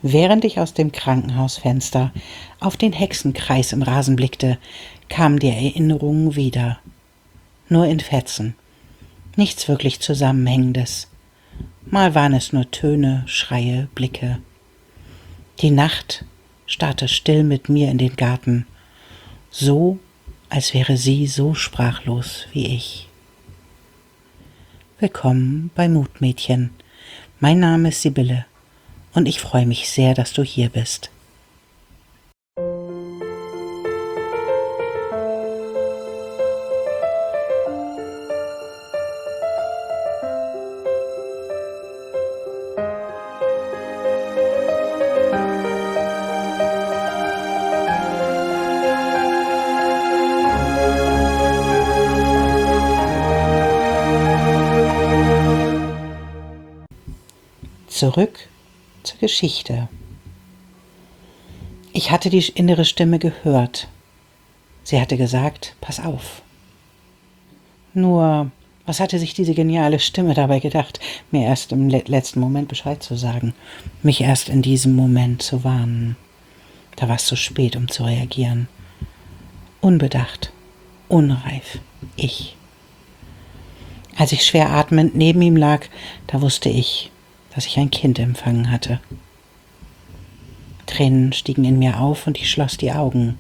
Während ich aus dem Krankenhausfenster auf den Hexenkreis im Rasen blickte, kamen die Erinnerungen wieder. Nur in Fetzen. Nichts wirklich Zusammenhängendes. Mal waren es nur Töne, Schreie, Blicke. Die Nacht starrte still mit mir in den Garten, so als wäre sie so sprachlos wie ich. Willkommen bei Mutmädchen. Mein Name ist Sibylle und ich freue mich sehr, dass du hier bist. Zurück zur Geschichte. Ich hatte die innere Stimme gehört. Sie hatte gesagt, pass auf. Nur, was hatte sich diese geniale Stimme dabei gedacht, mir erst im letzten Moment Bescheid zu sagen, mich erst in diesem Moment zu warnen? Da war es zu spät, um zu reagieren. Unbedacht, unreif, ich. Als ich schwer atmend neben ihm lag, da wusste ich, dass ich ein Kind empfangen hatte. Tränen stiegen in mir auf und ich schloss die Augen.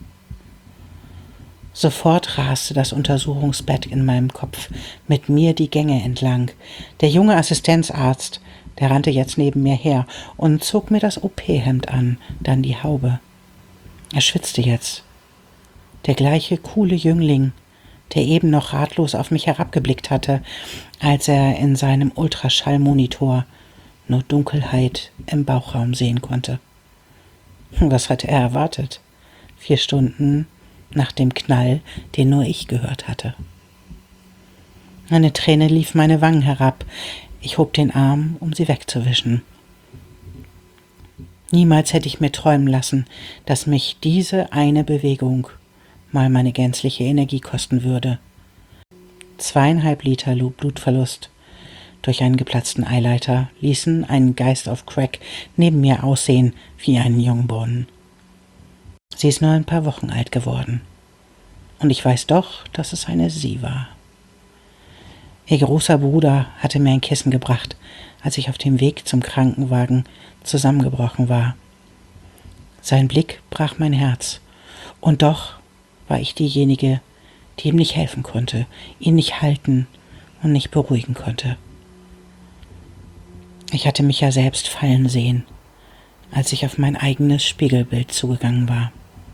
Sofort raste das Untersuchungsbett in meinem Kopf mit mir die Gänge entlang. Der junge Assistenzarzt, der rannte jetzt neben mir her und zog mir das OP-Hemd an, dann die Haube. Er schwitzte jetzt. Der gleiche coole Jüngling, der eben noch ratlos auf mich herabgeblickt hatte, als er in seinem Ultraschallmonitor nur Dunkelheit im Bauchraum sehen konnte. Was hatte er erwartet? 4 Stunden nach dem Knall, den nur ich gehört hatte. Eine Träne lief meine Wangen herab. Ich hob den Arm, um sie wegzuwischen. Niemals hätte ich mir träumen lassen, dass mich diese eine Bewegung mal meine gänzliche Energie kosten würde. 2,5 Liter Blutverlust durch einen geplatzten Eileiter ließen einen Geist auf Crack neben mir aussehen wie einen Jungborn. Sie ist nur ein paar Wochen alt geworden. Und ich weiß doch, dass es eine sie war. Ihr großer Bruder hatte mir ein Kissen gebracht, als ich auf dem Weg zum Krankenwagen zusammengebrochen war. Sein Blick brach mein Herz. Und doch war ich diejenige, die ihm nicht helfen konnte, ihn nicht halten und nicht beruhigen konnte. Ich hatte mich ja selbst fallen sehen, als ich auf mein eigenes Spiegelbild zugegangen war.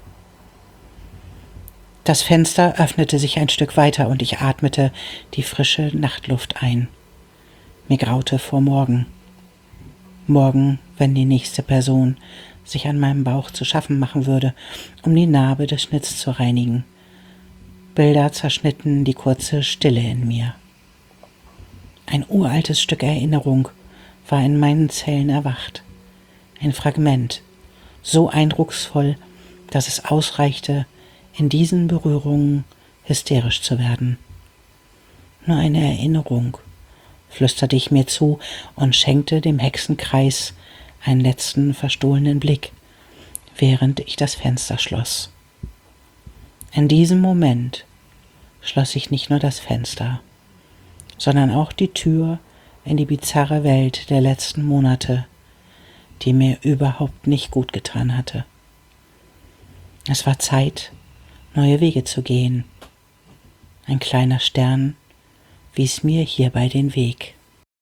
Das Fenster öffnete sich ein Stück weiter und ich atmete die frische Nachtluft ein. Mir graute vor morgen. Morgen, wenn die nächste Person sich an meinem Bauch zu schaffen machen würde, um die Narbe des Schnitts zu reinigen. Bilder zerschnitten die kurze Stille in mir. Ein uraltes Stück Erinnerung war in meinen Zellen erwacht. Ein Fragment, so eindrucksvoll, dass es ausreichte, in diesen Berührungen hysterisch zu werden. Nur eine Erinnerung, flüsterte ich mir zu und schenkte dem Hexenkreis einen letzten verstohlenen Blick, während ich das Fenster schloss. In diesem Moment schloss ich nicht nur das Fenster, sondern auch die Tür in die bizarre Welt der letzten Monate, die mir überhaupt nicht gut getan hatte. Es war Zeit, neue Wege zu gehen. Ein kleiner Stern wies mir hierbei den Weg.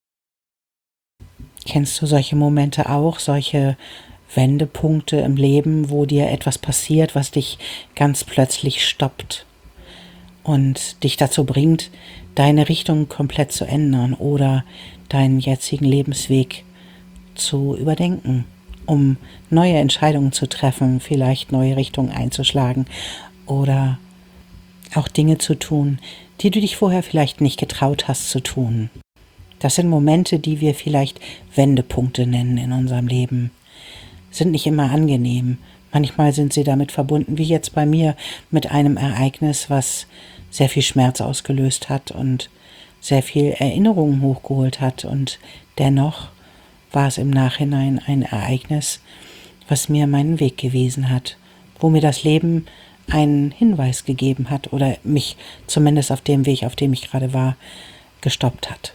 Kennst du solche Momente auch, solche Wendepunkte im Leben, wo dir etwas passiert, was dich ganz plötzlich stoppt und dich dazu bringt, deine Richtung komplett zu ändern oder deinen jetzigen Lebensweg zu überdenken, um neue Entscheidungen zu treffen, vielleicht neue Richtungen einzuschlagen oder auch Dinge zu tun, die du dich vorher vielleicht nicht getraut hast zu tun. Das sind Momente, die wir vielleicht Wendepunkte nennen in unserem Leben. Sind nicht immer angenehm. Manchmal sind sie damit verbunden, wie jetzt bei mir, mit einem Ereignis, was sehr viel Schmerz ausgelöst hat und sehr viel Erinnerungen hochgeholt hat. Und dennoch war es im Nachhinein ein Ereignis, was mir meinen Weg gewiesen hat, wo mir das Leben einen Hinweis gegeben hat oder mich zumindest auf dem Weg, auf dem ich gerade war, gestoppt hat.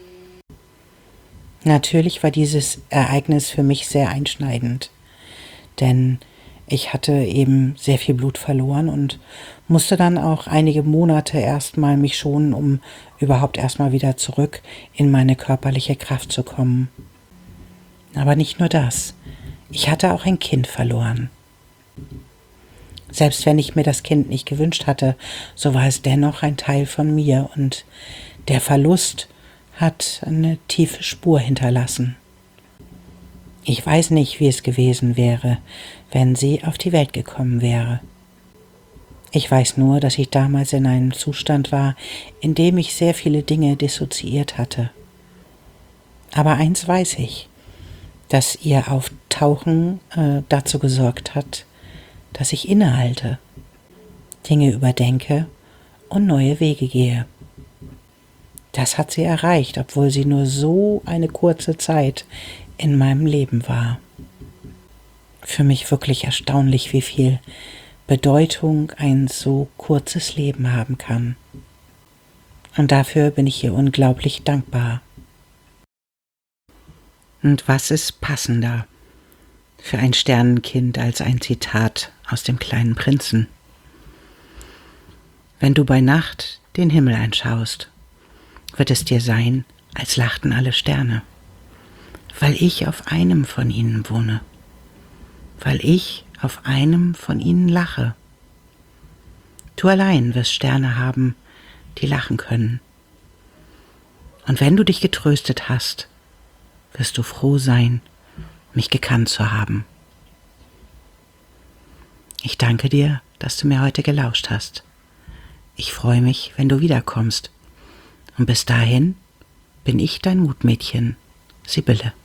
Natürlich war dieses Ereignis für mich sehr einschneidend, denn ich hatte eben sehr viel Blut verloren und musste dann auch einige Monate erstmal mich schonen, um überhaupt erstmal wieder zurück in meine körperliche Kraft zu kommen. Aber nicht nur das, ich hatte auch ein Kind verloren. Selbst wenn ich mir das Kind nicht gewünscht hatte, so war es dennoch ein Teil von mir und der Verlust hat eine tiefe Spur hinterlassen. Ich weiß nicht, wie es gewesen wäre, wenn sie auf die Welt gekommen wäre. Ich weiß nur, dass ich damals in einem Zustand war, in dem ich sehr viele Dinge dissoziiert hatte. Aber eins weiß ich, dass ihr Auftauchen dazu gesorgt hat, dass ich innehalte, Dinge überdenke und neue Wege gehe. Das hat sie erreicht, obwohl sie nur so eine kurze Zeit in meinem Leben war. Für mich wirklich erstaunlich, wie viel Bedeutung ein so kurzes Leben haben kann. Und dafür bin ich ihr unglaublich dankbar. Und was ist passender für ein Sternenkind als ein Zitat aus dem kleinen Prinzen? Wenn du bei Nacht den Himmel anschaust, wird es dir sein, als lachten alle Sterne, weil ich auf einem von ihnen wohne, weil ich auf einem von ihnen lache. Du allein wirst Sterne haben, die lachen können. Und wenn du dich getröstet hast, wirst du froh sein, mich gekannt zu haben. Ich danke dir, dass du mir heute gelauscht hast. Ich freue mich, wenn du wiederkommst. Und bis dahin bin ich dein Mutmädchen, Sibylle.